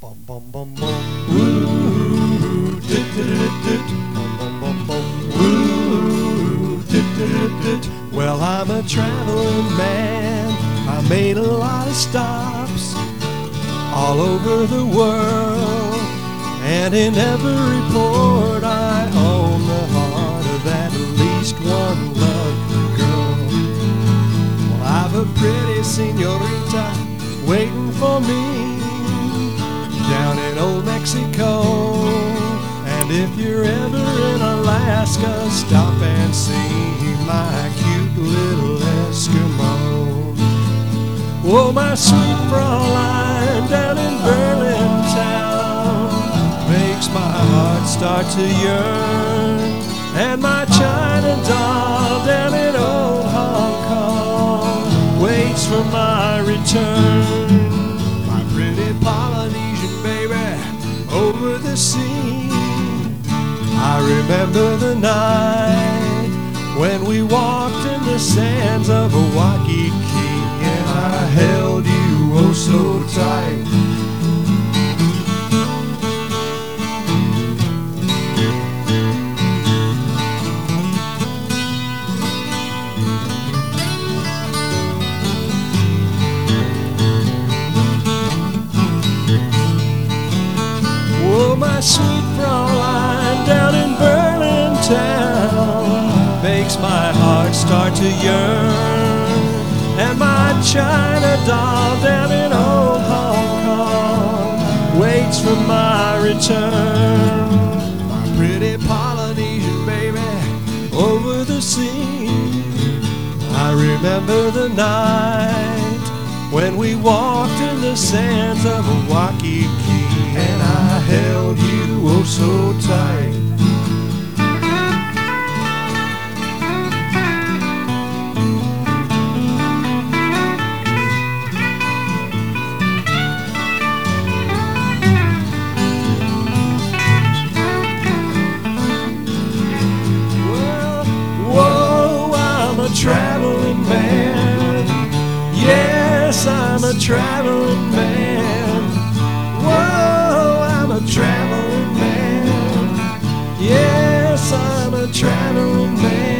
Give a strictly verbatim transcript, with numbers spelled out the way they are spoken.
Bum bum bum bum. Woo. Dit dit dit dit. Bum bum bum bum. Woo. Dit dit dit. Well, I'm a traveling man. I made a lot of stops all over the world, and in every port I own the heart of at least one lovely girl. Well, I've a pretty senorita waiting for me down in old Mexico, and if you're ever in Alaska, stop and see my cute little Eskimo. Oh, my sweet Fraulein down in Berlin town makes my heart start to yearn, and my China doll down in old Hong Kong waits for my return. My pretty Polynesian baby over the sea, I remember the night when we walked in the sands of Waikiki, and I held you oh so tight. Oh, my sweet Fraulein down in Berlin town makes my heart start to yearn, and my China doll down in old Hong Kong waits for my return. My pretty Polynesian baby over the sea, I remember the night when we walked in the sands of Waikiki, and I held you oh so tight. Well, whoa, I'm a traveling man. Yes, I'm a traveling man. Whoa, I'm a traveling man. Yes, I'm a traveling man.